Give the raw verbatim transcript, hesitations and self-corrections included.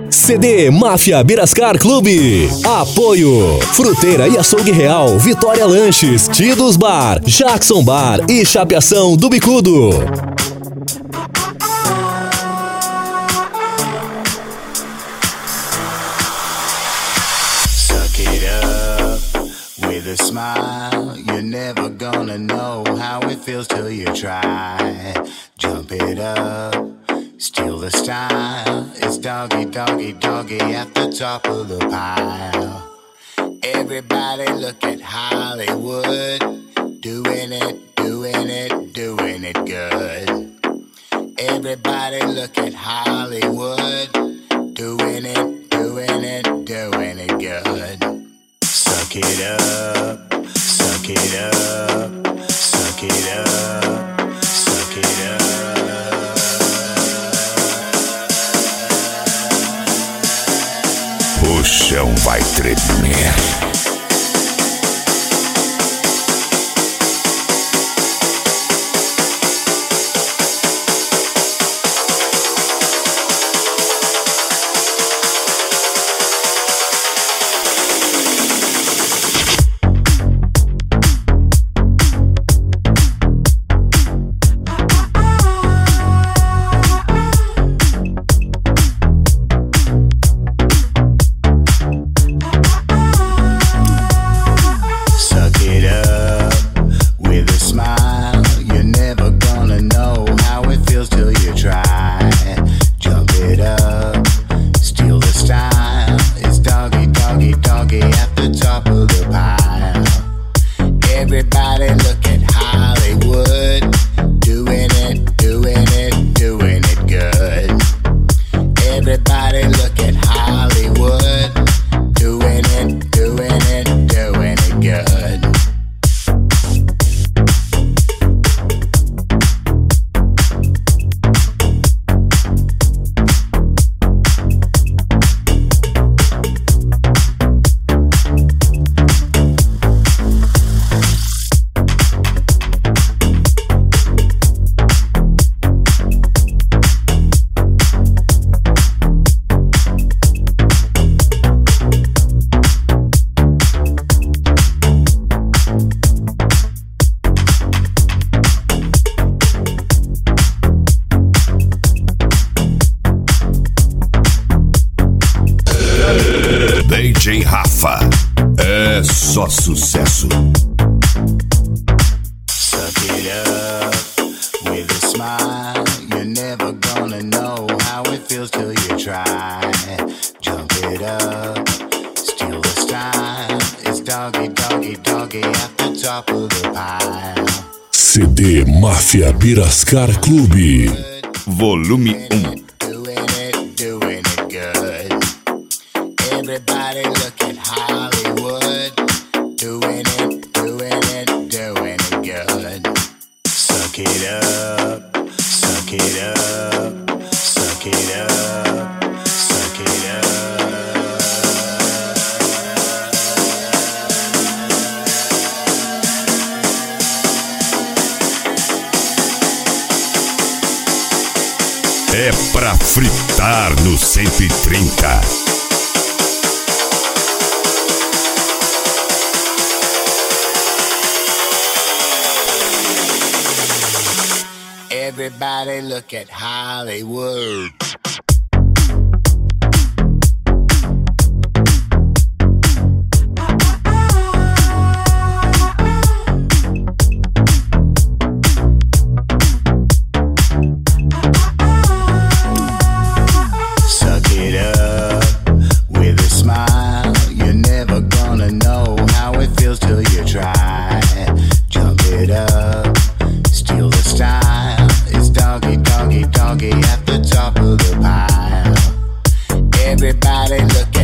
C D Máfia Birascar Clube. Apoio Fruteira e Açougue Real, Vitória Lanches, Tidos Bar, Jackson Bar e Chapeação do Bicudo. Suck it up with a smile. You're never gonna know how it feels till you try. Jump it up, steal the style. It's doggy, doggy, doggy at the top of the pile. Everybody look at Hollywood, doing it, doing it, doing it good. Everybody look at Hollywood, doing it, doing it, doing it good. Suck it up, suck it up, suck it up, suck it up. O chão vai tremer. D J Rafa, é só sucesso. Suck it up with a smile. You're never gonna know how it feels till you try. Jump it up, steal the style. It's doggy, doggy, doggy at the top of the pile. C D Máfia Birascar Clube, volume um. Everybody look at Hollywood, doing it, doing it, doing it good. Suck it up, suck it up, suck it up, suck it up. É pra fritar no cento e trinta. Everybody look at Hollywood. Suck it up with a smile. You're never gonna know how it feels till you try. Jump it up, steal the style. It's doggy, doggy, doggy at the top of the pile. Everybody look